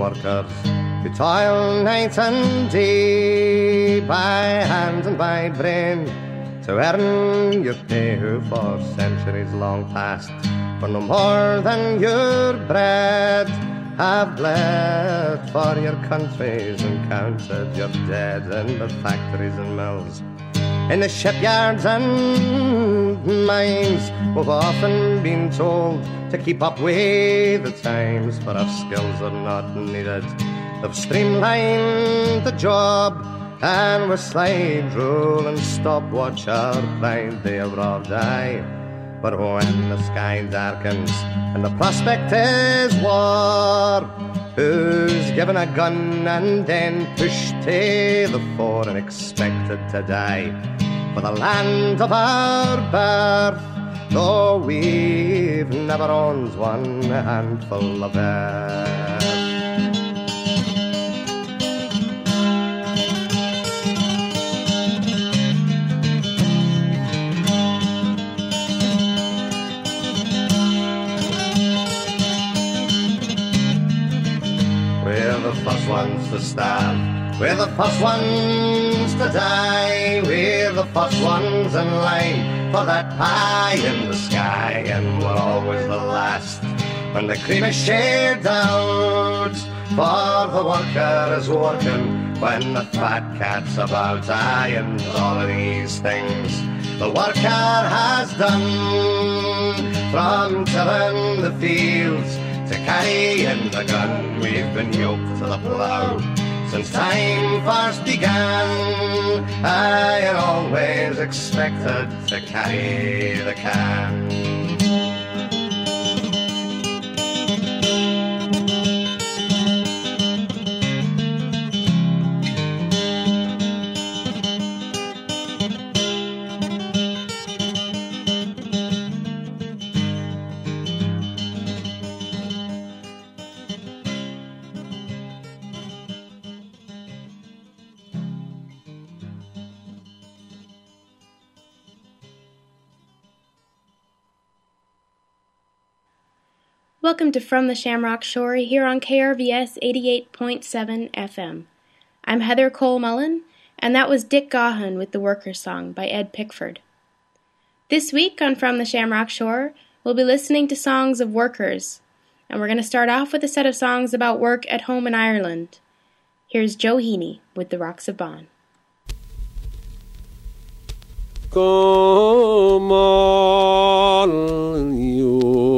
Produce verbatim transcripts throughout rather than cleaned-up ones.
workers who toil night and day by hand and by brain to earn your pay, who for centuries long past for no more than your bread have bled for your countries and counted your dead in the factories and mills, in the shipyards and mines. We've often been told to keep up with the times, but our skills are not needed. They've streamlined the job, and with slide rule and stopwatch our pride they have robbed. Aye, but when the sky darkens and the prospect is war, who's given a gun and then pushed to the fore and expected to die for the land of our birth, though we've never owned one handful of earth? We're the first ones to starve, we're the first ones to die, we're the first ones in line for that pie in the sky, and we're always the last when the cream is shared out, for the worker is working when the fat cat's about. Aye, and all of these things the worker has done, from tilling the fields to carrying the gun. We've been yoked to the plough since time first began, aye, and always expected to carry the can. Welcome to From the Shamrock Shore here on K R V S eighty-eight point seven F M. I'm Heather Cole Mullen, and that was Dick Gaughan with the Workers' Song by Ed Pickford. This week on From the Shamrock Shore, we'll be listening to songs of workers, and we're going to start off with a set of songs about work at home in Ireland. Here's Joe Heaney with The Rocks of Bon. Come on, you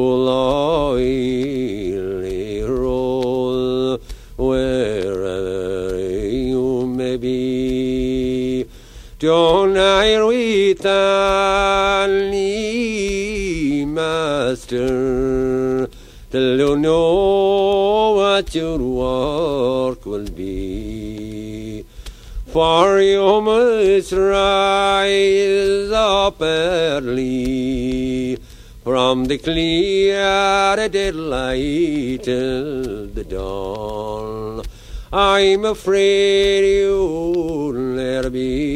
loyally roll, wherever you may be. Don't I with any master till you know what your work will be. For you must rise up early from the clear daylight till the dawn. I'm afraid you'll never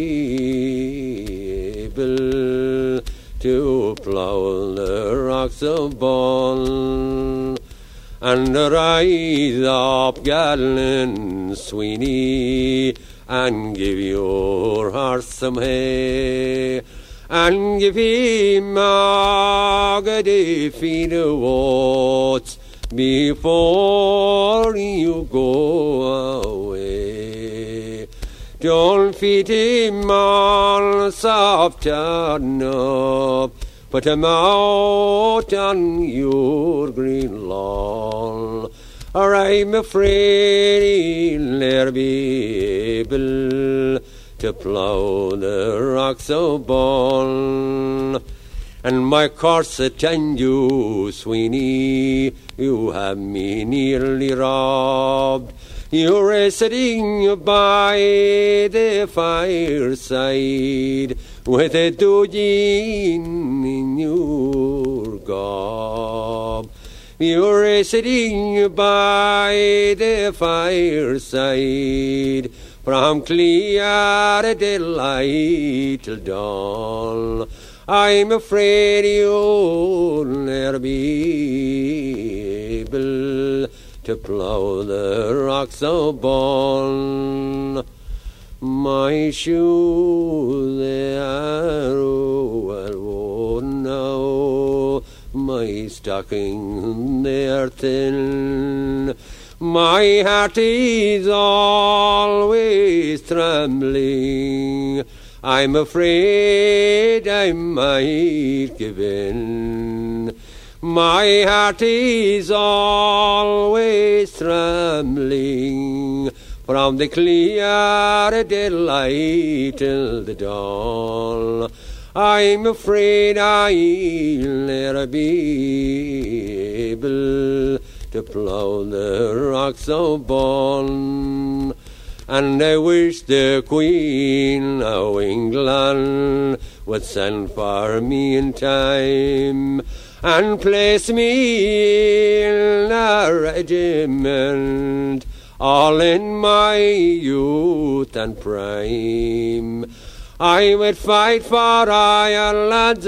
be able to plough the rocks of Bon and rise up, gallant Sweeney, and give your horse some hay, and give him a good feed of oats before you go away. Don't feed him on soft turnip, put him out on your green lawn, or I'm afraid he'll never be able to plough the rocks of Bon. And my corset and you, Sweeney, you have me nearly robbed. You're sitting by the fireside with a doujin in your gob. You're sitting by the fireside from clear daylight till dawn. I'm afraid you'll never be able to plough the rocks of Bon. My shoes they are well worn now, my stocking they are thin. My heart is always trembling, I'm afraid I might give in. My heart is always trembling, from the clear daylight till the dawn. I'm afraid I'll never be able to plough the rocks of Bon. And I wish the Queen of England would send for me in time and place me in a regiment, all in my youth and prime. I would fight for Ireland's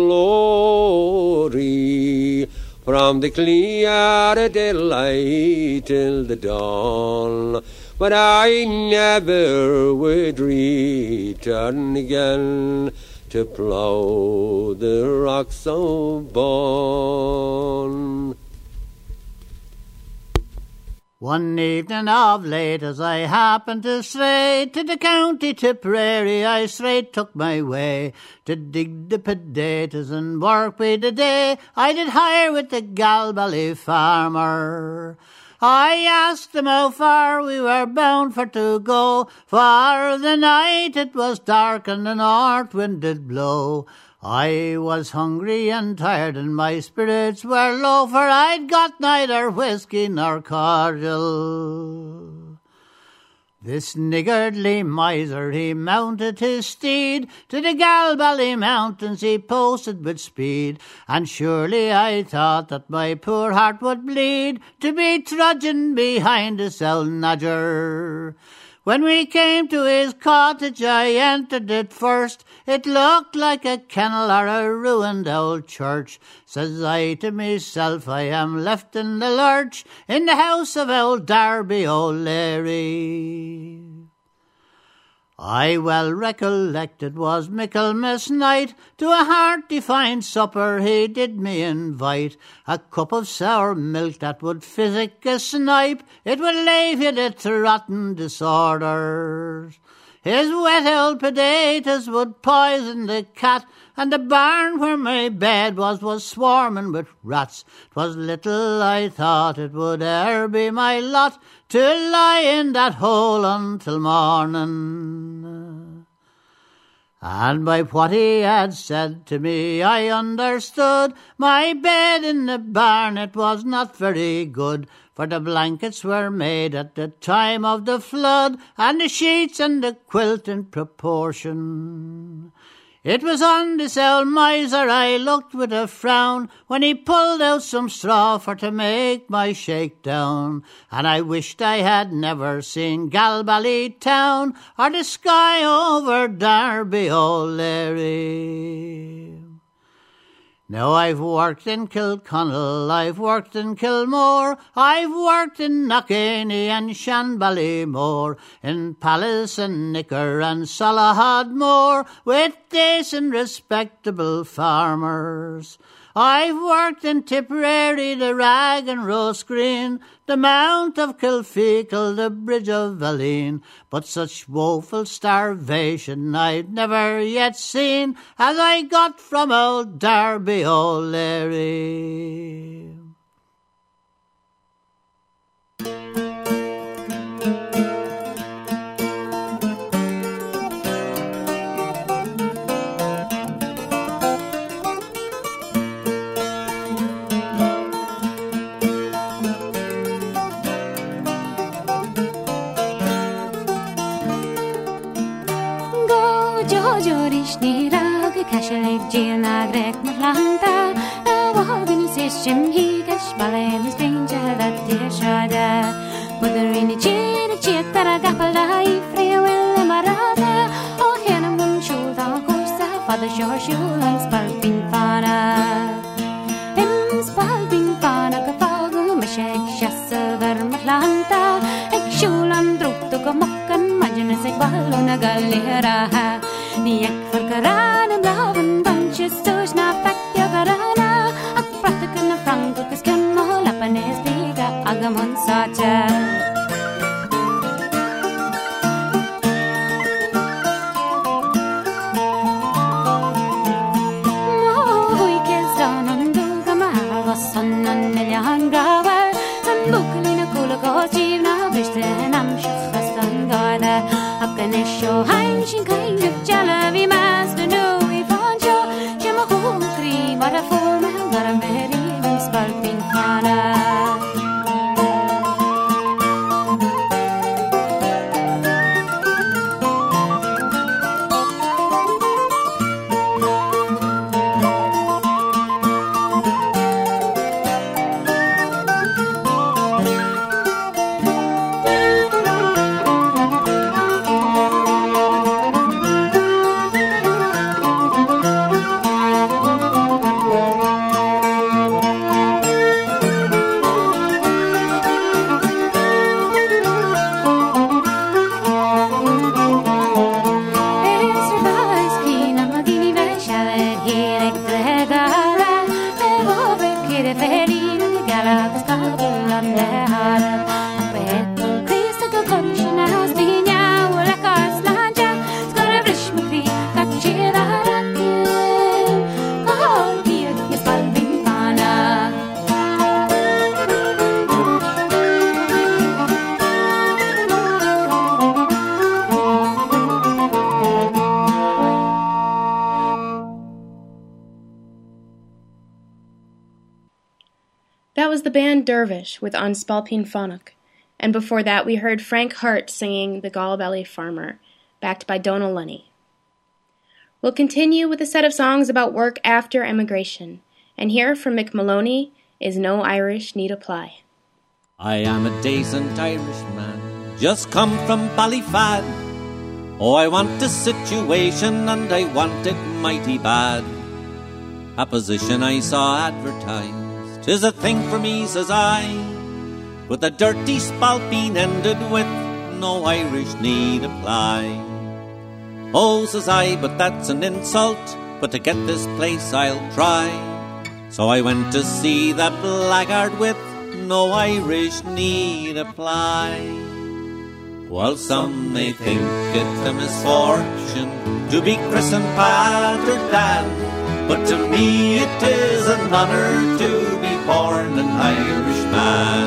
glory, from the clear daylight till the dawn. But I never would return again to plough the rocks of Bon. One evening of late, as I happened to stray to the county Tipperary, I straight took my way to dig the potatoes and work by the day. I did hire with the Galbally farmer. I asked him how far we were bound for to go, for the night it was dark and the north wind did blow. I was hungry and tired and my spirits were low, for I'd got neither whiskey nor cordial. This niggardly miser, he mounted his steed, to the Galbally mountains he posted with speed, and surely I thought that my poor heart would bleed to be trudging behind this old nodger. When we came to his cottage, I entered it first. It looked like a kennel or a ruined old church. Says I to myself, I am left in the lurch in the house of old Darby O'Leary. I well recollect it was Michaelmas night, to a hearty fine supper he did me invite. A cup of sour milk that would physic a snipe, it would lave you to rotten disorders. His wet old potatoes would poison the cat, and the barn where my bed was was swarming with rats. 'Twas little I thought it would e'er be my lot to lie in that hole until morning. And by what he had said to me I understood my bed in the barn, it was not very good, for the blankets were made at the time of the flood, and the sheets and the quilt in proportion. It was on this old miser I looked with a frown, when he pulled out some straw for to make my shakedown, and I wished I had never seen Galbally town, or the sky over Darby O'Leary. Now I've worked in Kilconnell, I've worked in Kilmore, I've worked in Knockany and Shanballymore, in Palace and Nicker and Salahadmore, with decent respectable farmers. I've worked in Tipperary, the Rag and Roast Green, the Mount of Kilfeacle, the Bridge of Valeen, but such woeful starvation I've never yet seen as I got from old Darby O'Leary. Cashel Gina Greg Malanta, a wagon system he cash ballet stranger that dear shada. Whether in a chain, a chit that I got a life, free will marada, or Hannah shoulder, Corsa, Father Shore Shoe, and Spalping Fana. Him Spalping Fana, Cafago, Mashek, Shasser. na galera ni ek farkarana blaven bunches tos na fakya garana ak pratakana franco kas kan mola panes diga agamon sacha moy kes danandu gamal sannan nelyanga san buklina kula gojivna bishten am shakhstan gada akanesho hanshin kind of jalavi master no we found you jema khukri mara forma mara mehri spalping khana band Dervish with On Spalpeen Phonach, and before that we heard Frank Hart singing The Gallbelly Farmer, backed by Donal Lunny. We'll continue with a set of songs about work after emigration, and here from Mick Maloney is No Irish Need Apply. I am a decent Irishman, just come from Ballyfad. Oh, I want a situation and I want it mighty bad. A position I saw advertised, 'tis a thing for me, says I, with the dirty spalpeen ended with no Irish need apply. Oh, says I, but that's an insult, but to get this place I'll try. So I went to see that blackguard with no Irish need apply. While some may think it a misfortune to be christened Pat or Dan, but to me it is an honour to be born an Irishman.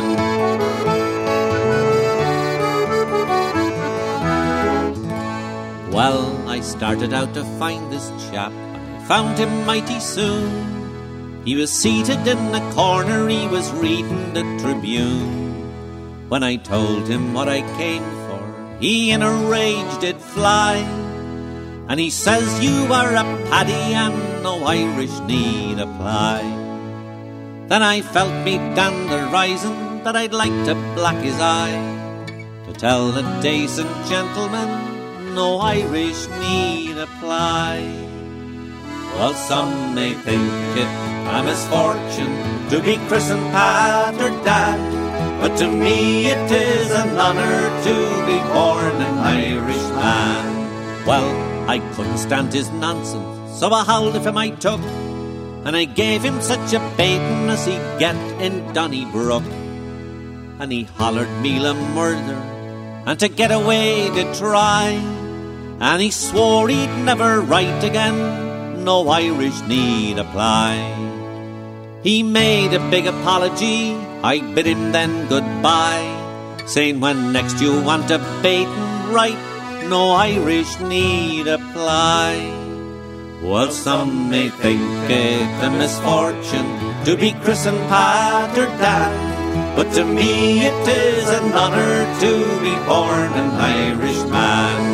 Well, I started out to find this chap, and I found him mighty soon. He was seated in the corner, he was reading the Tribune. When I told him what I came for, he in a rage did fly, and he says, you are a paddy and no Irish need apply. Then I felt me dander rising that I'd like to black his eye, to tell the decent gentleman no Irish need apply. Well, some may think it a misfortune to be christened Pat or Dan, but to me it is an honour to be born an Irishman. Well, I couldn't stand his nonsense, so I howled if him I took, and I gave him such a baiting as he'd get in Donnybrook. And he hollered meal of murder, and to get away did try, and he swore he'd never write again, no Irish need apply. He made a big apology, I bid him then goodbye, saying when next you want a baiting, write no Irish need apply. Well, some may think it a misfortune to be christened Pat or Dan, but to me it is an honour to be born an Irishman.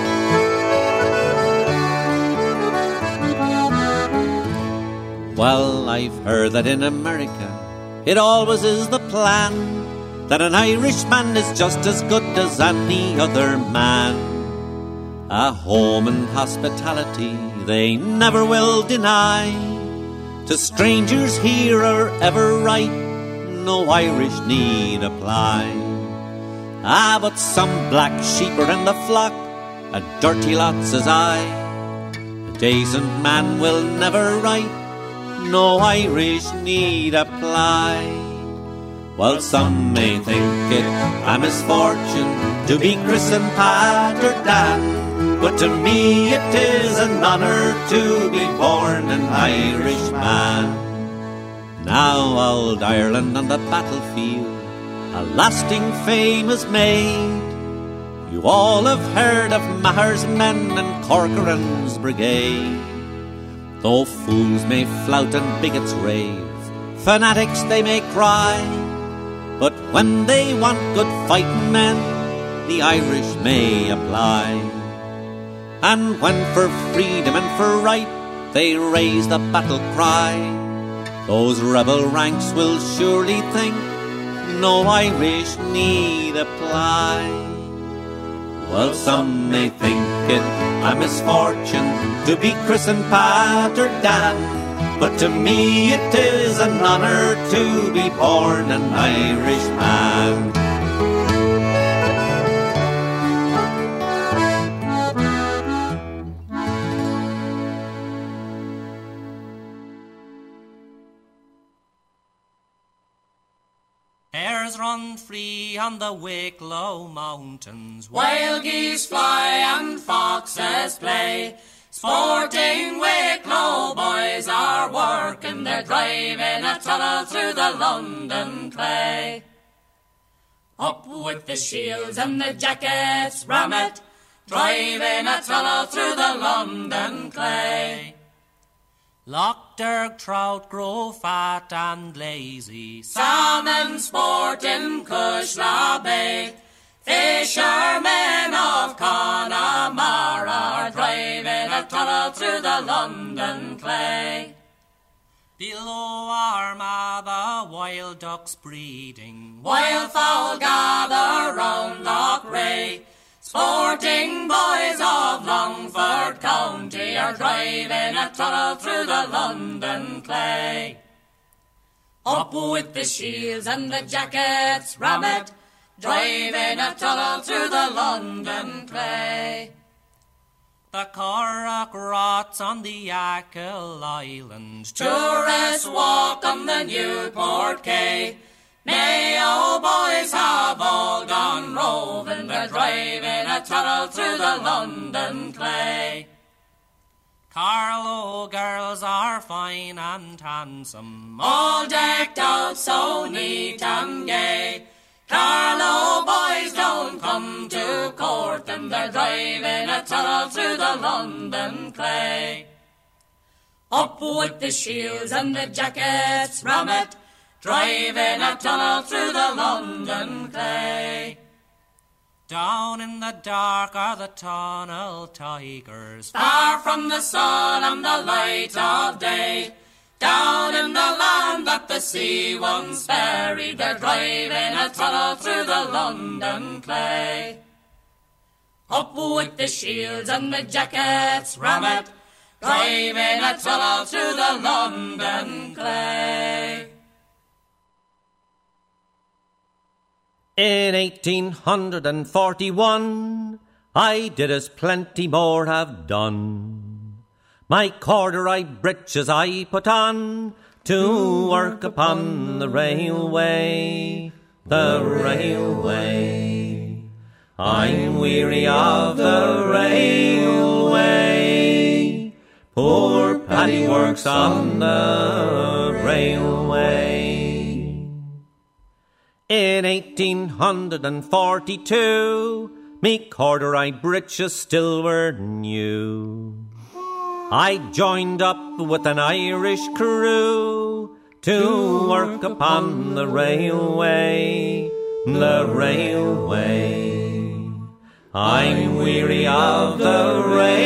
Well, I've heard that in America it always is the plan that an Irishman is just as good as any other man. A home and hospitality they never will deny, to strangers here or ever right, no Irish need apply. Ah, but some black sheep are in the flock, a dirty lot, says I. A decent man will never write, no Irish need apply. While some may think it a misfortune to be christened Pat or Dan, but to me it is an honour to be born an Irishman. Now old Ireland on the battlefield a lasting fame is made. You all have heard of Maher's men and Corcoran's brigade. Though fools may flout and bigots rave, fanatics they may cry, but when they want good fighting men, the Irish may apply. And when for freedom and for right they raise the battle cry, those rebel ranks will surely think no Irish need apply. Well, some may think it a misfortune to be christened Pat or Dan, but to me it is an honour to be born an Irishman. Hares run free on the Wicklow mountains, wild geese fly and foxes play. Sporting Wicklow boys are working, they're driving a tunnel through the London clay. Up with the shields and the jackets, ram it, driving a tunnel through the London clay. Lochderg trout grow fat and lazy, salmon sport in Cushla Bay. Fishermen of Connemara are driving a tunnel through the London clay. Below Armagh the wild ducks breeding, wildfowl gather round Loch Ray. Sporting boys of Longford County are driving a tunnel through the London clay. Up with the shields and the jackets, ram it, driving a tunnel through the London clay. The Corach rots on the Achill Island, tourists walk on the Newport Quay. Mayo boys have all gone roving, they're driving a tunnel through the London clay. Carlow girls are fine and handsome, all decked out so neat and gay. Carlow boys don't come to court them, they're driving a tunnel through the London clay. Up with the shields and the jackets, ram it, driving a tunnel through the London clay. Down in the dark are the tunnel tigers, far from the sun and the light of day. Down in the land that the sea once buried, they're driving a tunnel through the London clay. Up with the shields and the jackets, ram it, driving a tunnel through the London clay. In eighteen forty-one, I did as plenty more have done. My corduroy breeches I put on to work upon the railway, the railway. I'm weary of the railway. Poor Paddy works on the railway. In eighteen forty-two, me corduroy breeches still were new. I joined up with an Irish crew to work upon the railway, the railway. I'm weary of the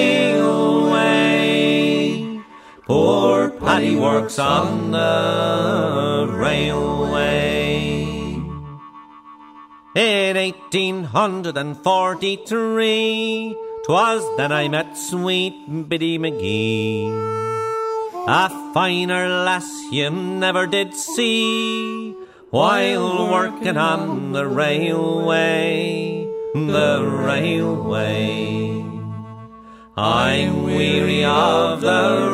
railway. Poor Paddy works on the railway. In eighteen forty-three, 'twas then I met sweet Biddy McGee, a finer lass you never did see, while working on the railway, the railway. I'm weary of the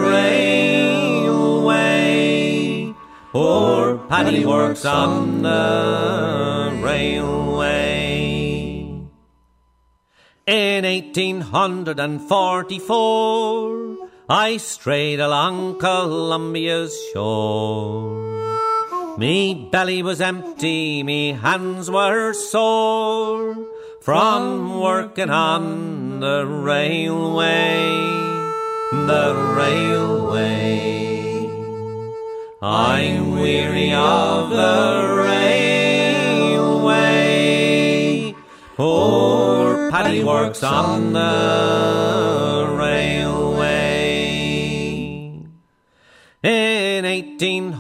railway. Poor Paddy works on the railway. In eighteen forty-four, I strayed along Columbia's shore. Me belly was empty, me hands were sore, from working on the railway, the railway. I'm weary of the railway. Poor Paddy works on the railway. In eighteen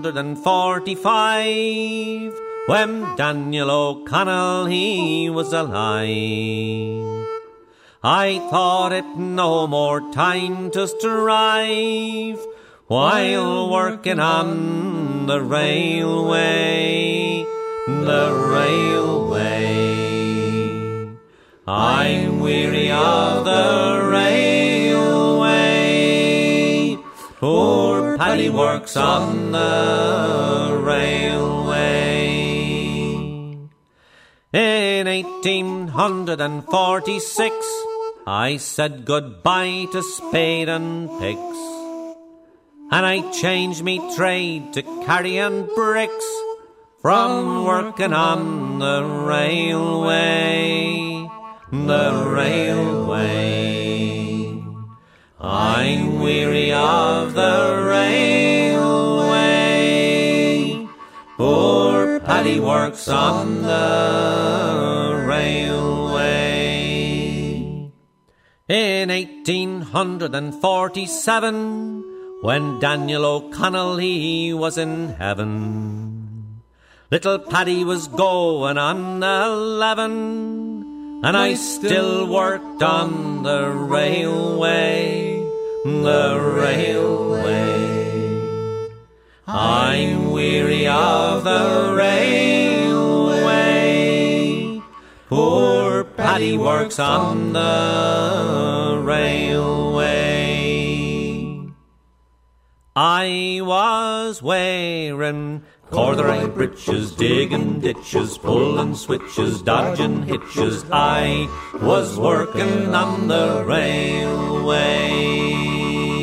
forty-five, when Daniel O'Connell he was alive, I thought it no more time to strive while working on the railway, the railway. I'm weary of the railway. Poor Paddy works on the railway. In eighteen forty-six, I said goodbye to spade and picks, and I changed me trade to carrying bricks, from working on the railway, the railway. I'm weary of the railway. Poor Paddy works on the railway. In eighteen forty-seven, when Daniel O'Connell he was in heaven, little Paddy was going on eleven, and I still worked on the railway, the railway. I'm weary of the railway. Poor Paddy works on the railway. I was wearing corduroy breeches, digging ditches, pulling switches, dodging hitches. I was working on the railway.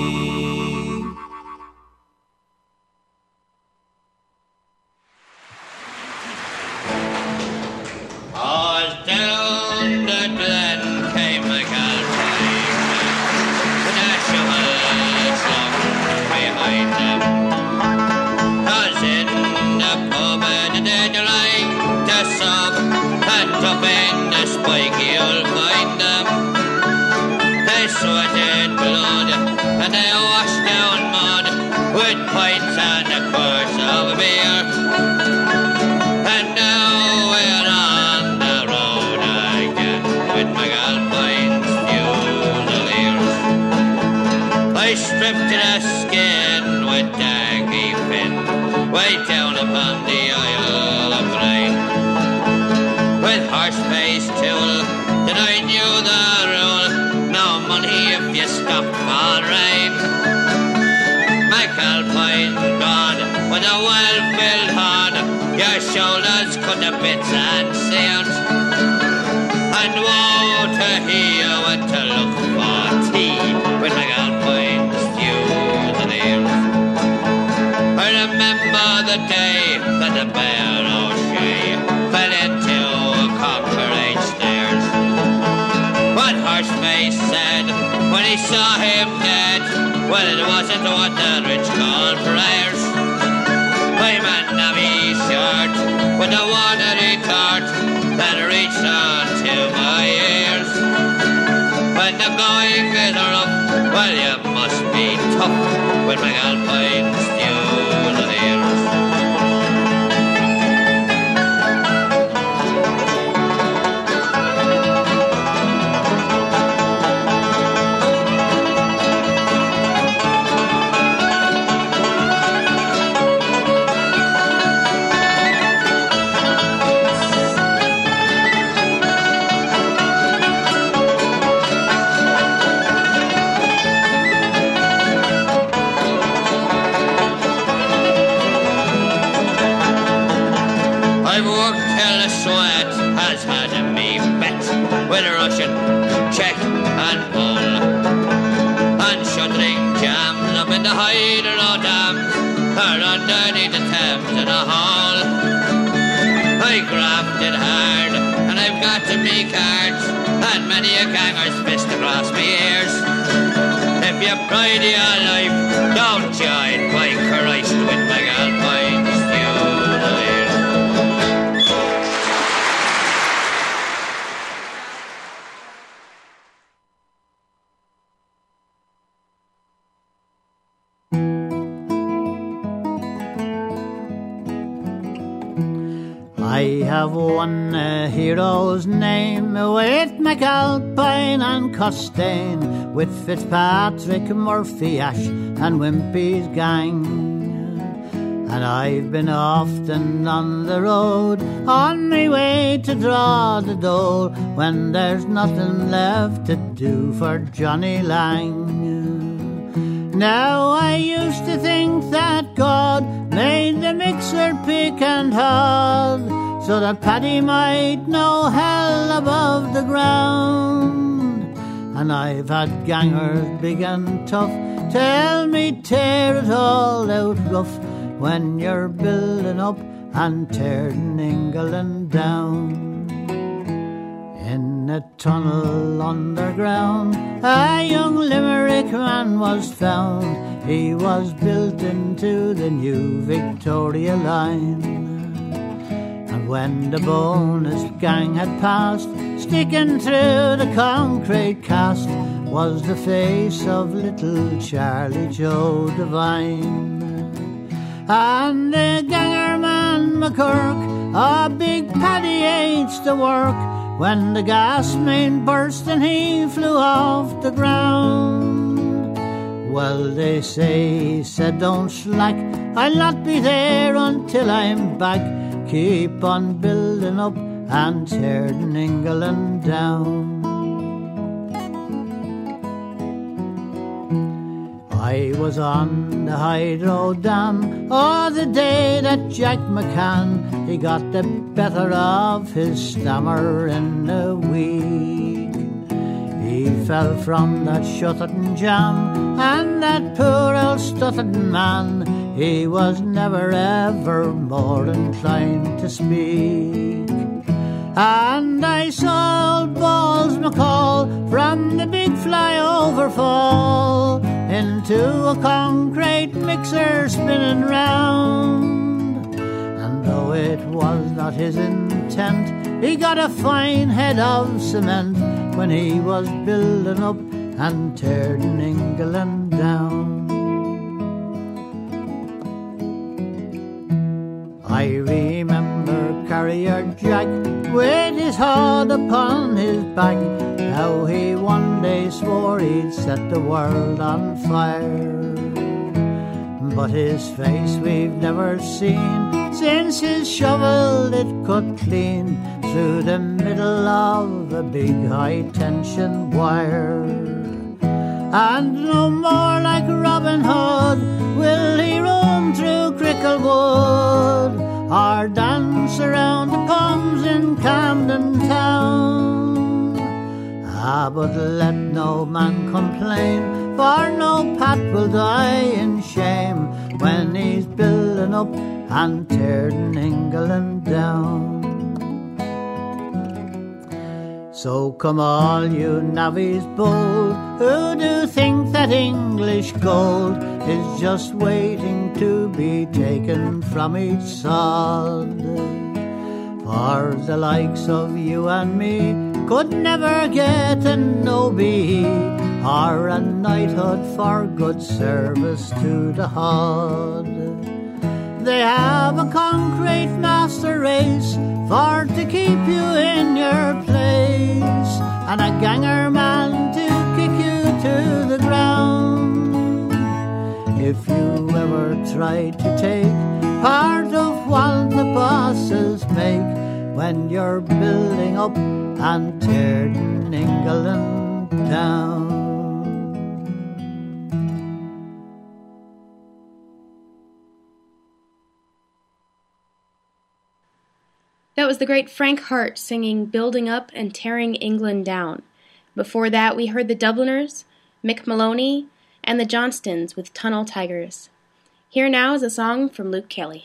All down the glen came my Galway, with a shovel slung behind them. 'Cause in the pub in the dead of light, the sub, and up in the spiky you'll find them. They sweated blood and they washed down mud with pints and a course of beer. And now we're on the road again with my Galpine's Fusiliers. I stripped to the skin with Daggy Finn, way down upon the Isle of Grain. With horse-faced tool, that I knew the rule, no money if you stop for rain. My Galpine gone with a well-filled horn, your shoulders cut to bits and seams. And woe to he who went to look for tea with my Galpine's Fusiliers. I remember the day that the Bear O'Shea fell into a Cockerage stairs. What Horseface said when he saw him dead, well, it wasn't what the rich call prayers. I'm a navvy shirt with a watery tart that reached on to my ears. When the going is rough, well, you must be tough with my Galpine's Fusiliers. I've worked till the sweat has had me bet with Russian, Czech and Pole, and shuddering jams up in the Hydro Dams or underneath the Thames in a hall. I grafted hard and I've got to me cards and many a ganger's fist across me ears. If you pride your life, don't join by Christ with my Alpine stew. I have won a hero's name with McAlpine and Costain, with Fitzpatrick, Murphy, Ash and Wimpy's gang. And I've been often on the road, on my way to draw the dole, when there's nothing left to do for Johnny Lang. Now I used to think that God made the mixer pick and hod, so that Paddy might know hell above the ground. And I've had gangers big and tough tell me tear it all out rough when you're building up and tearing England down. In a tunnel underground a young Limerick man was found. He was built into the new Victoria line. And when the bonus gang had passed, sticking through the concrete cast was the face of little Charlie Joe Devine. And the ganger man McCurk, a big Paddy hates to work, when the gas main burst and he flew off the ground. Well, they say he said, don't slack, I'll not be there until I'm back. Keep on building up and tearing England down. I was on the Hydro Dam, oh, the day that Jack McCann, he got the better of his stammer in a week. He fell from that shutterton jam, and that poor old stutterton man, he was never ever more inclined to speak. And I saw old Balls McCall from the big flyover fall into a concrete mixer spinning round. And though it was not his intent, he got a fine head of cement when he was building up and tearing England down. I remember Carrier Jack with his hood upon his back, how he one day swore he'd set the world on fire. But his face we've never seen since his shovel it cut clean through the middle of a big high-tension wire. And no more like Robin Hood will he roam through Cricklewood or dance around the palms in Camden Town. Ah, but let no man complain, for no Pat will die in shame when he's building up and tearing England down. So come all you navvies bold, who do think that English gold is just waiting to be taken from each sod. For the likes of you and me could never get an O B E or a knighthood for good service to the H U D. They have a concrete master race for to keep you in your place, and a ganger man to kick you to the ground. If you ever try to take part of what the bosses make when you're building up and tearing England down. That was the great Frank Hart singing Building Up and Tearing England Down. Before that, we heard the Dubliners, Mick Maloney, and the Johnstons with Tunnel Tigers. Here now is a song from Luke Kelly.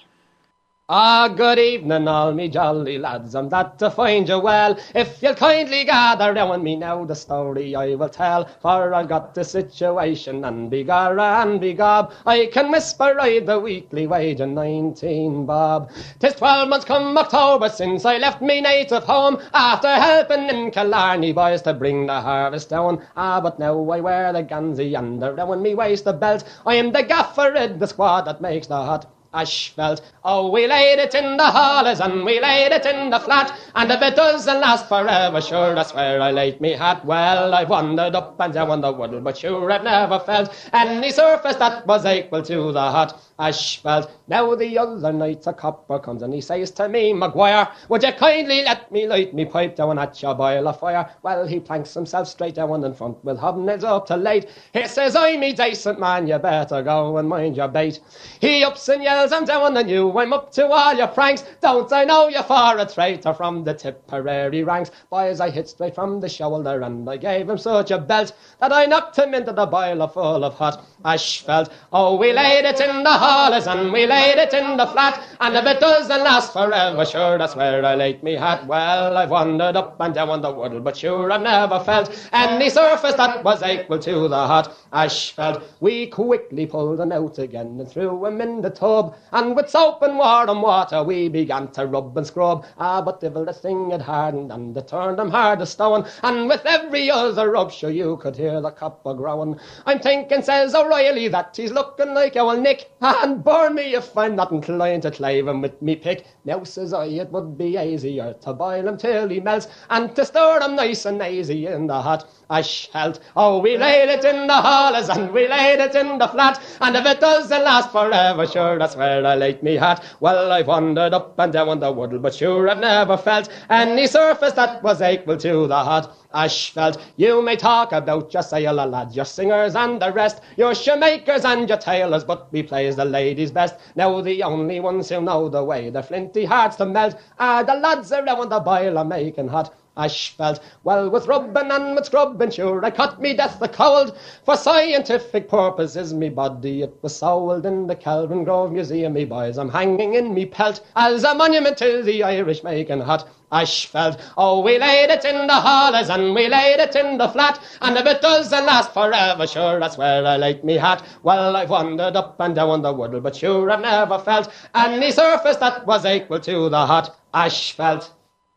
Ah, good evening, all me jolly lads, I'm glad to find you well. If you'll kindly gather round me now, the story I will tell. For I've got the situation, and begorra and begob, I can whisper I the weekly wage of nineteen bob. 'Tis twelve months come October since I left me native home, after helping in Killarney boys to bring the harvest down. Ah, but now I wear the gansy and around me waist the belt. I am the gaffer in the squad that makes the hot asphalt. Oh, we laid it in the hollies and we laid it in the flat, and if it doesn't last forever, sure I swear I laid me hat. Well, I've wandered up and down the wood, but sure I've never felt any surface that was equal to the hot asphalt. Now the other night a copper comes and he says to me, Maguire, would you kindly let me light me pipe down at your boiler fire? Well, he planks himself straight down in front with hobnails up to late. He says, I'm me decent man, you better go and mind your bait. He ups and yells, I'm down on you, I'm up to all your pranks. Don't I know you for a traitor from the Tipperary ranks? Boys, I hit straight from the shoulder and I gave him such a belt that I knocked him into the boiler full of hot asphalt. Oh, we laid it in the hollies and we laid it in the flat, and if it doesn't last forever, sure that's where I laid me hat. Well, I've wandered up and down the wood, but sure I've never felt any surface that was equal to the hot asphalt. We quickly pulled him out again and threw him in the tub, and with soap and warm water we began to rub and scrub. Ah, but devil the thing had hardened and it turned him hard as stone, and with every other rub, sure you could hear the copper growing. I'm thinking, says O'Reilly, that he's looking like our Nick, and burn me if I'm not inclined to clave him with me pick. Now, says I, it would be easier to boil him till he melts, and to stir him nice and easy in the hot asphalt. Oh, we laid it in the hollies and we laid it in the flat, and if it doesn't last forever, sure that's where I laid me hat. Well, I've wandered up and down the wood, but sure I've never felt any surface that was equal to the hot asphalt. You may talk about your sailor lads, your singers and the rest, your shoemakers and your tailors, but we plays the ladies best. Now the only ones who know the way the flinty hearts to melt are the lads around the boiler making hot asphalt. Well, with rubbing and with scrubbing, sure I cut me death the cold. For scientific purposes, me body it was sold in the Kelvin Grove Museum, me boys. I'm hanging in me pelt as a monument to the Irish making hot asphalt. Oh, we laid it in the hollies and we laid it in the flat, and if it doesn't last forever, sure that's where I laid me hat. Well, I've wandered up and down the wood, but sure I've never felt any surface that was equal to the hot asphalt.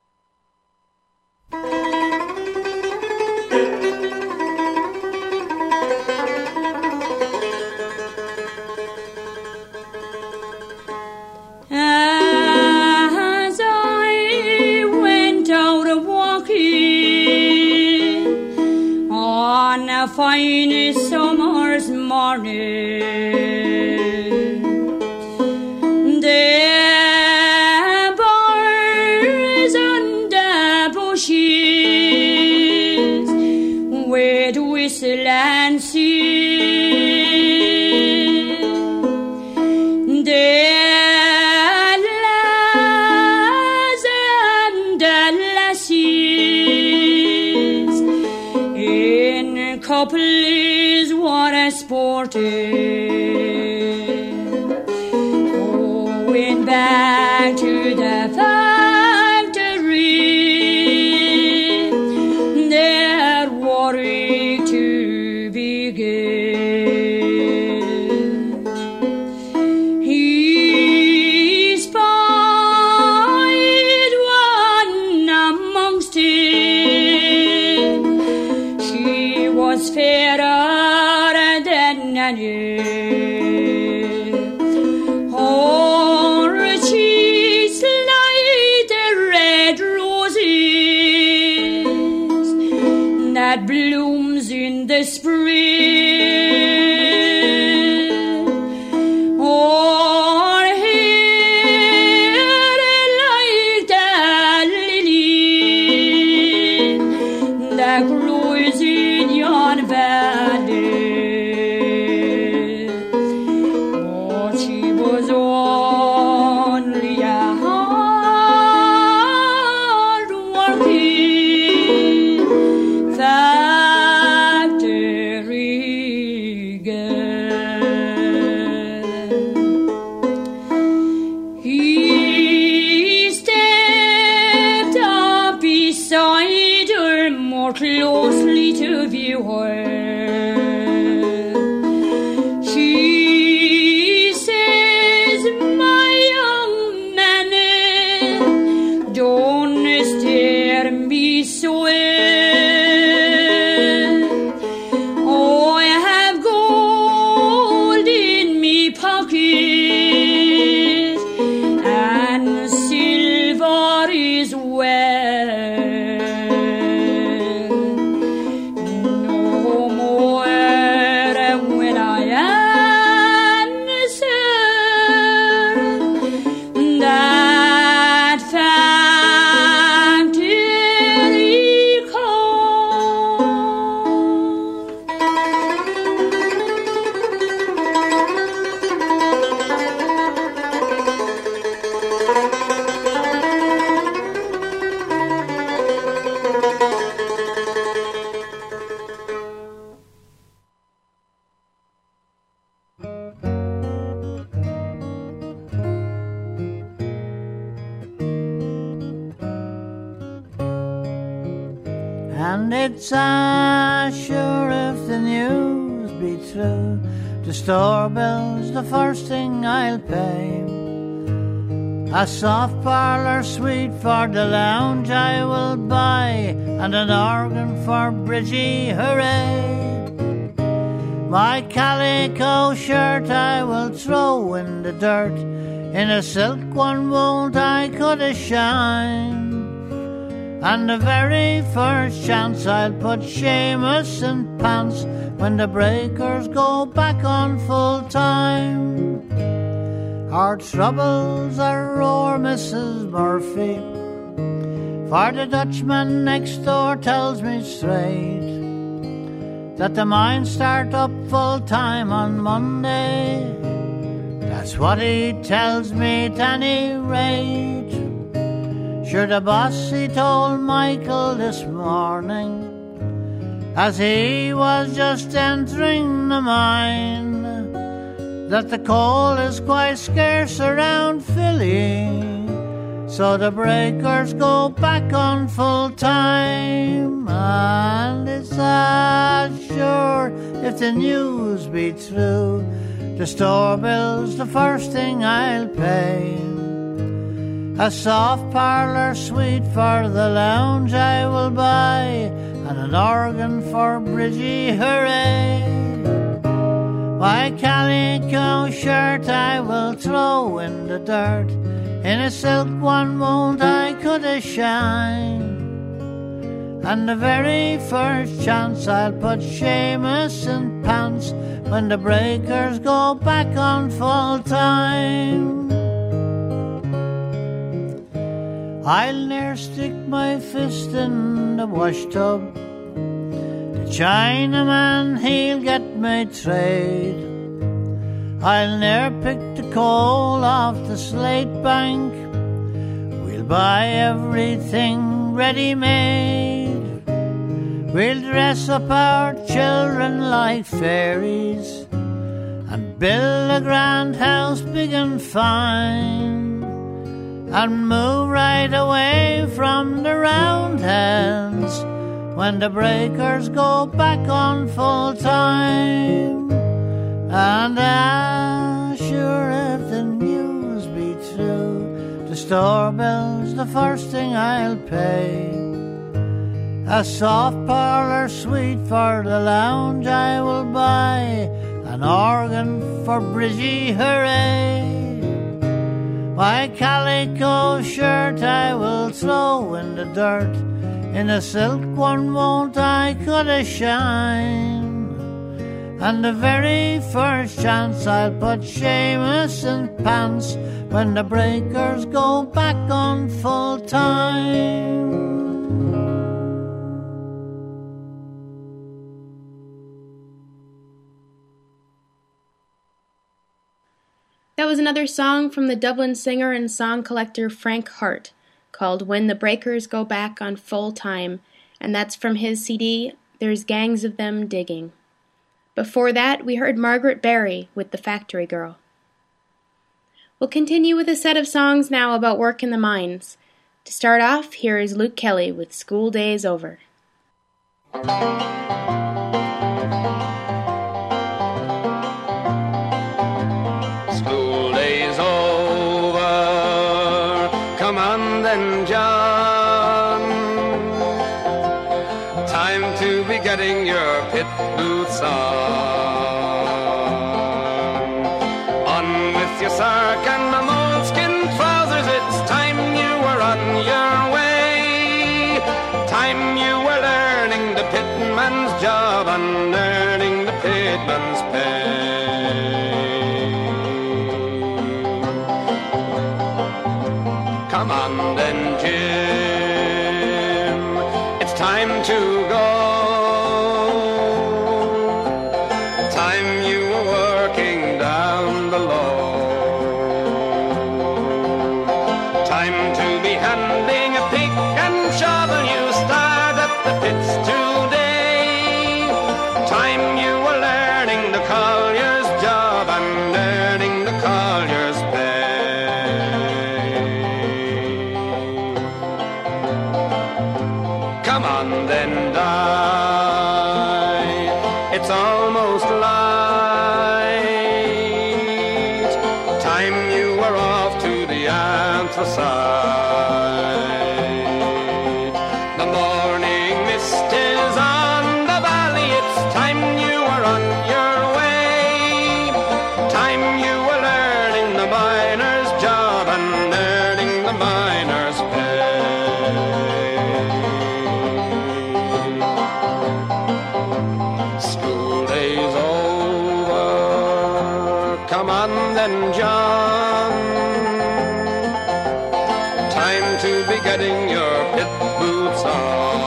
As I went out a walking on a fine summer's morning, the bars and the bushes would whistle and sing. The couple is what I sported, going back to the factory that Warwick to begin. He spied one amongst him, she was fairer than any. Her cheeks like the red roses closely to view her. She says, my young man, don't stare me so well. Oh, I have gold in me pocket and silver is well. No more will I answer that factory call. And it's uh, sure if the news be true, the store bill's the first thing I'll pay. A soft parlour suite for the lounge I will buy, and an organ for Bridgie, hooray. My calico shirt I will throw in the dirt, in a silk one won't I could a shine. And the very first chance I'll put Seamus in pants when the breakers go back on full time. Our troubles are o'er, Missus Murphy, for the Dutchman next door tells me straight that the mines start up full time on Monday. That's what he tells me at any rate. Sure, the boss, he told Michael this morning, as he was just entering the mine, that the coal is quite scarce around Philly, so the breakers go back on full time. And it's uh, sure if the news be true, the store bill's the first thing I'll pay. A soft parlour suite for the lounge I will buy, and an organ for Bridgie, hooray. My calico shirt I will throw in the dirt, in a silk one won't I could a shine. And the very first chance I'll put Seamus in pants when the breakers go back on full time. I'll ne'er stick my fist in the wash tub, the Chinaman he'll get my trade. I'll ne'er pick the coal off the slate bank, we'll buy everything ready-made. We'll dress up our children like fairies and build a grand house big and fine, and move right away from the roundheads when the breakers go back on full time. And ah, sure if the news be true, the store bill's the first thing I'll pay. A soft parlour suite for the lounge I will buy, an organ for Bridgie, hooray. My calico shirt I will throw in the dirt, in a silk one won't I could a shine. And the very first chance I'll put Seamus in pants when the breakers go back on full time. That was another song from the Dublin singer and song collector Frank Hart, called When the Breakers Go Back on Full Time, and that's from his C D, There's Gangs of Them Digging. Before that, we heard Margaret Berry with The Factory Girl. We'll continue with a set of songs now about work in the mines. To start off, here is Luke Kelly with School Days Over. School day's over, come on then, John. Time to be getting your pit boots on. On with your sark and the moleskin trousers, it's time you were on your way. Time you were learning the pitman's job and earning the pitman's pay. Come on then, Jim, it's time to go. Time you were working down below. Time to be handling a pick and shovel. You start at the pits today. Time you were learning the collier's job and earning the collier's pay. Come on then, die. It's almost light. Time you were off to the anthracite. The morning mist is on the valley. It's time you were on your way. Time you were learning the miner's job and earning the miner's pay. School day's over, come on then, John. Time to be getting your pit boots on.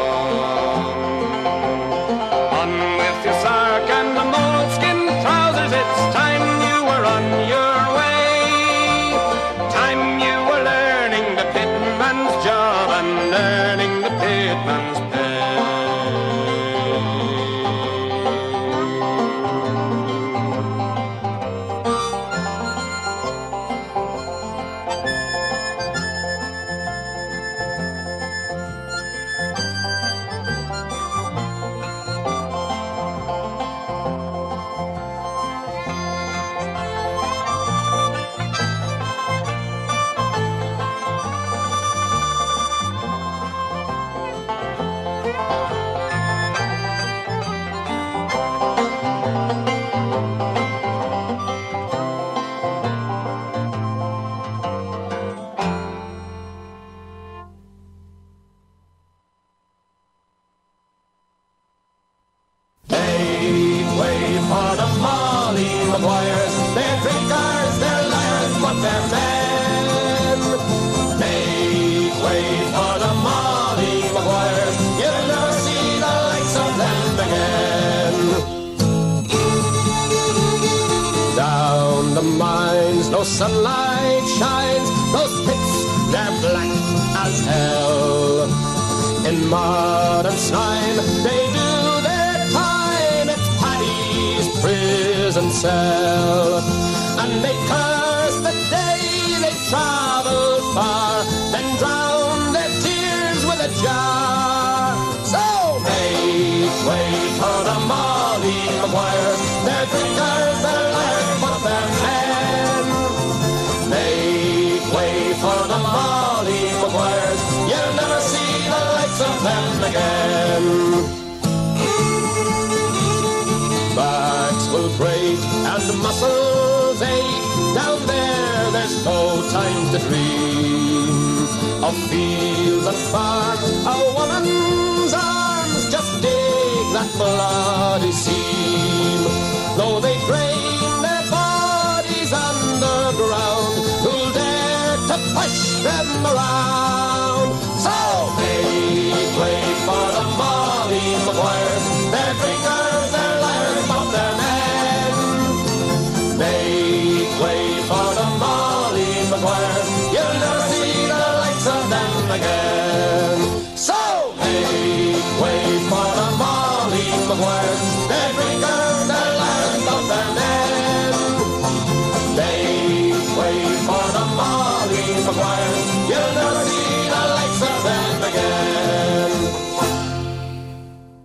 On with your sark and the moleskin trousers, it's time you were on your way. Time you were learning the pitman's job and earning the pitman's pay. Make way for the Molly Maguires. They're drinkers, they're liars, but they're men. Make way for the Molly Maguires. You'll never see the likes of them again. Down the mines, no sunlight shines. Those pits, they're black as hell. In mud and slime, they do their time. It's Paddy's prison cell. And they curse the day they travel far, then drown their tears with a jar. So make way for the Molly Maguires. They're drinkers, they're liars, but they're men. Make way for the Molly Maguires. You'll never see the likes of them again. Backs will break and muscles ache. Down there, there's no time to dream of fields and farms. A woman's arms just dig that bloody seam. Though they drain their bodies underground, who'll dare to push them around? So make way for the Molly Maguires. They're drinkers, they're liars, but they're men. Make way for the Molly Maguires. You'll never see the likes of them again. So make way for the Molly Maguires. They're drinkers, they're liars, but they're men. Make way for the Molly Maguires. You'll never see the likes of them again.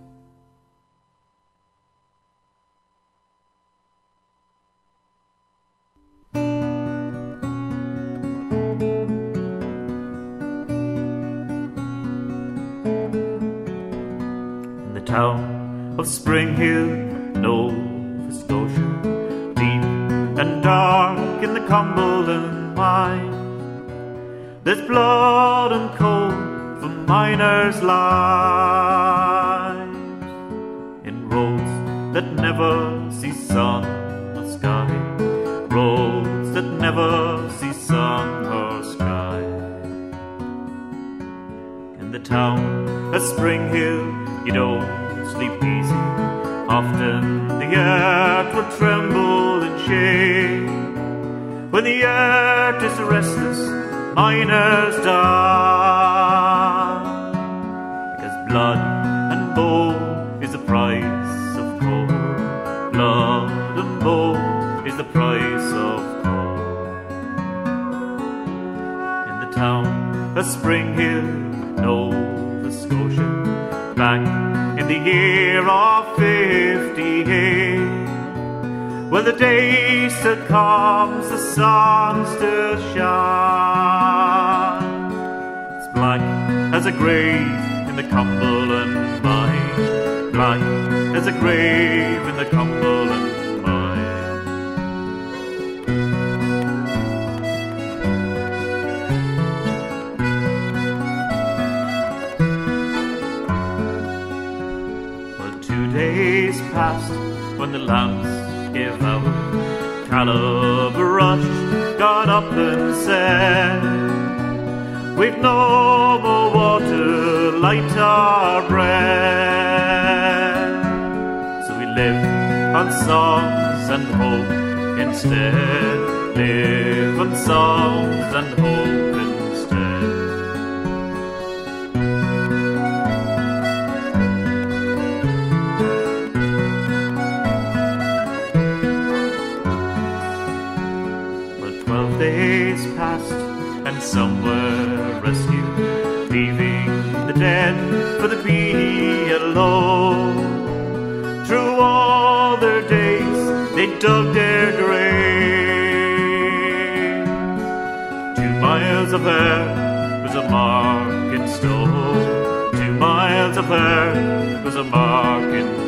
town of Spring Hill, Nova Scotia, deep and dark in the Cumberland mine. There's blood and coal for miners' lives, in roads that never see sun or sky, roads that never see sun or sky. In the town of Spring Hill, you don't sleep easy. Often the earth will tremble and shake. When the earth is restless, miners die. Because blood and bone is the price of coal. Blood and bone is the price of coal. In the town of Spring Hill, Nova Scotia, back in the year of fifty-eight, when the day still comes, the sun still shines. It's black as a grave in the Cumberland mine, black as a grave in the Cumberland mine. Well, two days passed when the lamps gave out. Calabash got up and said, we've no more water, light our bread. So we live on songs and hope instead, live on songs and hope instead. Days passed and some were rescued, leaving the dead for the greedy alone. Through all their days they dug their grave. Two miles of earth was a mark in stone. Two miles of earth was a mark in stone.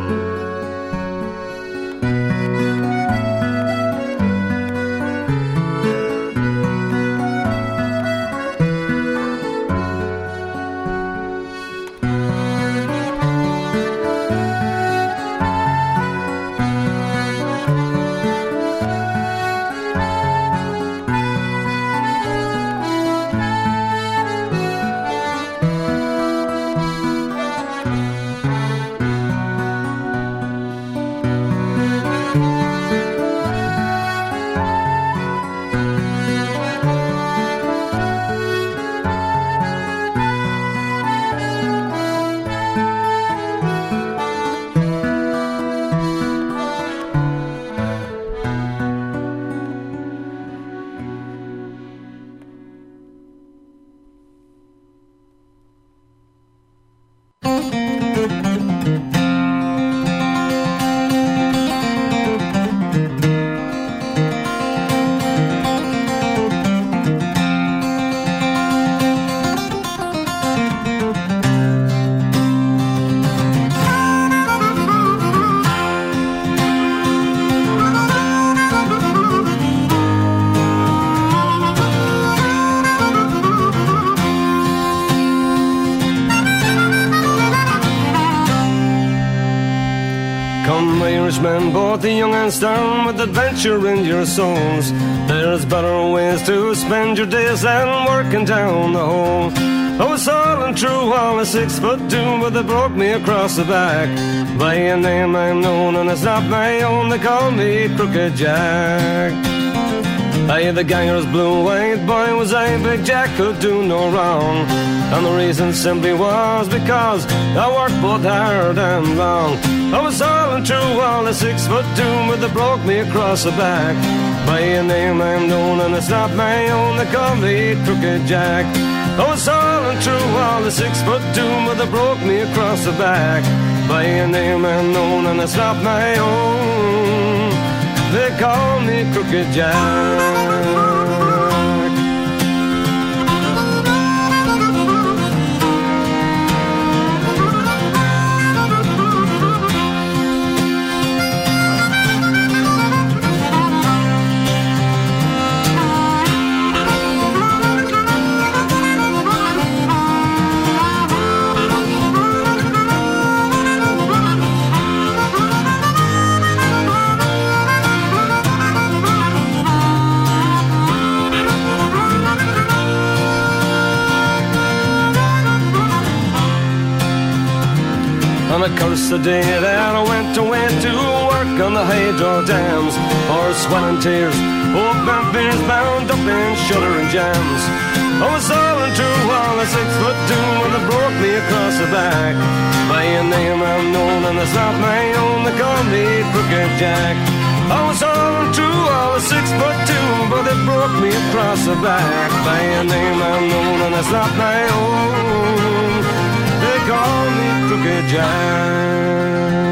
Irishmen, both the young and strong, with adventure in your souls. There's better ways to spend your days than working down the hole. I was sailing through all a six foot doom, but they broke me across the back. By a name I'm known, and it's not my own, they call me Crooked Jack. Aye, the ganger's blue-eyed boy was I, Big Jack could do no wrong. And the reason simply was because I worked both hard and long. I was sailing through all a six-foot doom, but they broke me across the back. By a name I'm known, and it's not my own, they call me Crooked Jack. I was sailing through all a six-foot doom, but they broke me across the back. By a name I'm known, and it's not my own, they call me Crooked Jack. And I cursed the day that I went away to work on the hydro dams. For sweat and tears, oh, bent beers bound up in shuddering jams. I was sailing through all a six foot two when they broke me across the back. By a name unknown and it's not my own, they call me Crooked Jack. I was sailing through all a six foot two, but they broke me across the back. By a name unknown and it's not my own, they call me Crooked Jack.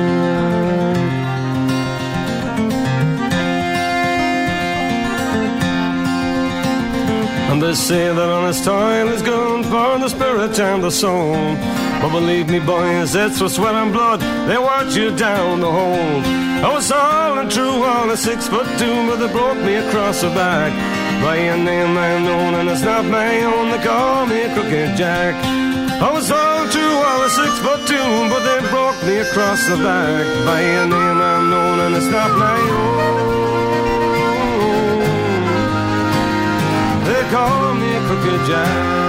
And they say that honest toil is good for the spirit and the soul. But believe me, boys, it's for sweat and blood they want you down the hole. I was hauling through all a six foot two, but they broke me across the back. By a name unknown and it's not my own, they call me Crooked Jack. I was hauling through all a six foot two, but they broke me across the back. By a name unknown and it's not my own, they call me Crooked Jack.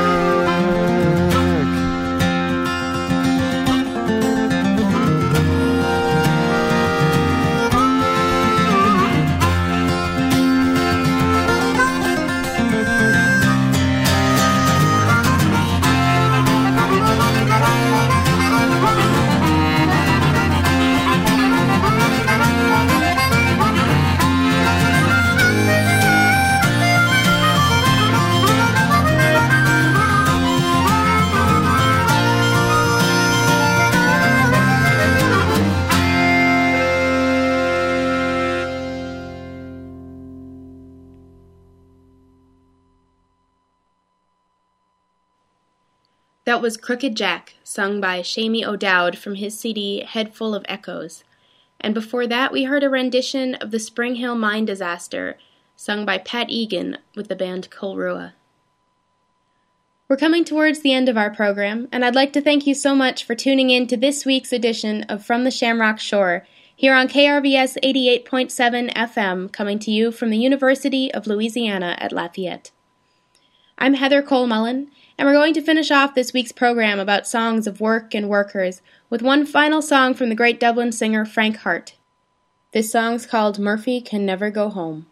That was Crooked Jack, sung by Shamie O'Dowd from his C D Head Full of Echoes. And before that, we heard a rendition of the Spring Hill Mine Disaster, sung by Pat Egan with the band Kulrua. We're coming towards the end of our program, and I'd like to thank you so much for tuning in to this week's edition of From the Shamrock Shore, here on K R V S eighty-eight point seven F M, coming to you from the University of Louisiana at Lafayette. I'm Heather Cole Mullen, and we're going to finish off this week's program about songs of work and workers with one final song from the great Dublin singer Frank Hart. This song's called Murphy Can Never Go Home.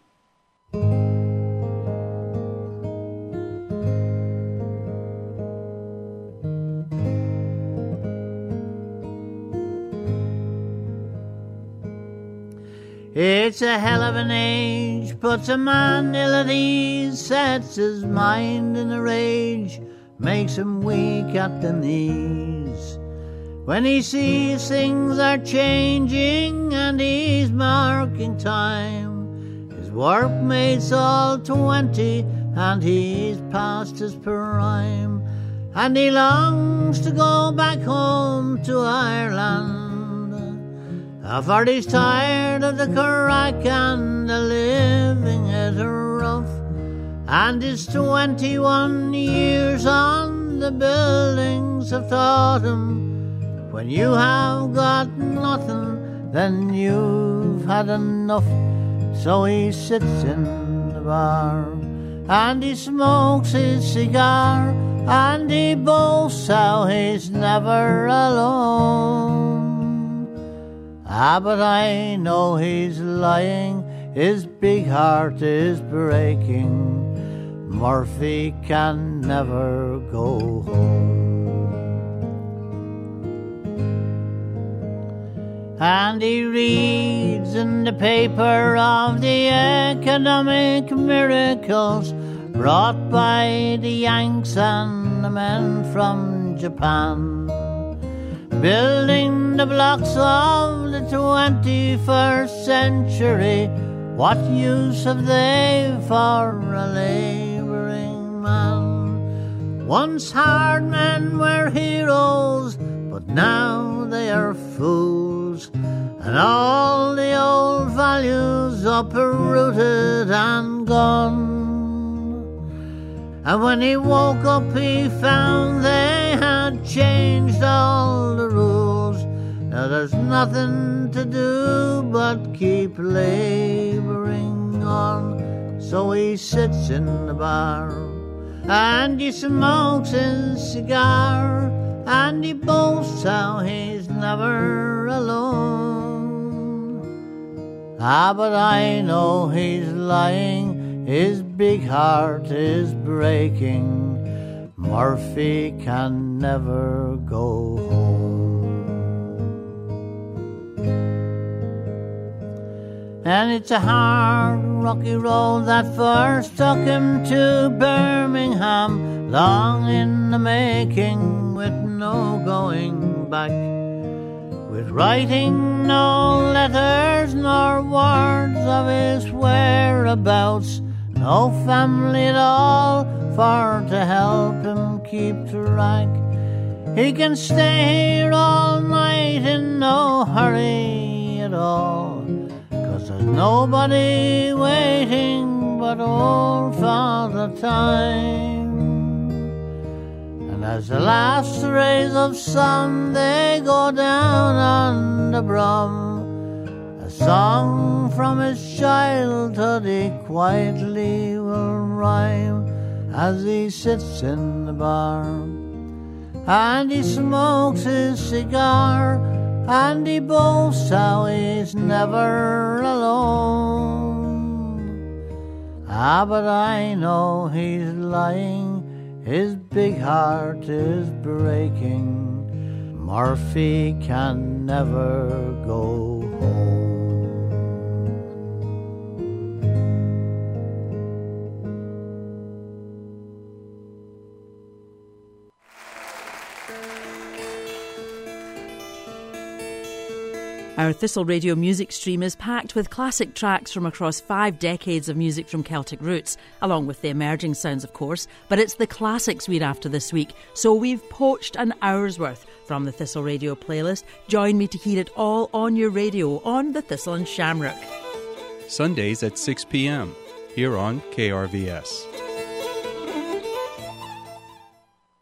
It's a hell of an age, puts a man ill at ease, sets his mind in a rage, makes him weak at the knees. When he sees things are changing and he's marking time, his workmates all twenty and he's past his prime, and he longs to go back home to Ireland. For he's tired of the crack and the living it rough, and his twenty-one years on the buildings have taught him, when you have got nothing, then you've had enough. So he sits in the bar and he smokes his cigar, and he boasts how he's never alone. Ah, but I know he's lying, his big heart is breaking. Murphy can never go home. And he reads in the paper of the economic miracles brought by the Yanks and the men from Japan, building the blocks of the twenty-first century. What use have they for a labouring man? Once hard men were heroes, but now they are fools, and all the old values uprooted and gone. And when he woke up he found they had changed all the rules. Now there's nothing to do but keep labouring on. So he sits in the bar and he smokes his cigar, and he boasts how he's never alone. Ah, but I know he's lying, his big heart is breaking. Murphy can never go home. And it's a hard, rocky road that first took him to Birmingham, long in the making with no going back, with writing no letters nor words of his whereabouts, no family at all for to help him keep track. He can stay here all night in no hurry at all, 'cause there's nobody waiting but old Father Time. And as the last rays of sun they go down on the Brum, a song from his childhood he quietly will rhyme as he sits in the bar, and he smokes his cigar, and he boasts how he's never alone. Ah, but I know he's lying, his big heart is breaking. Murphy can never go home. Our Thistle Radio music stream is packed with classic tracks from across five decades of music from Celtic roots, along with the emerging sounds, of course, but it's the classics we're after this week, so we've poached an hour's worth from the Thistle Radio playlist. Join me to hear it all on your radio on the Thistle and Shamrock. Sundays at six p.m. here on K R V S.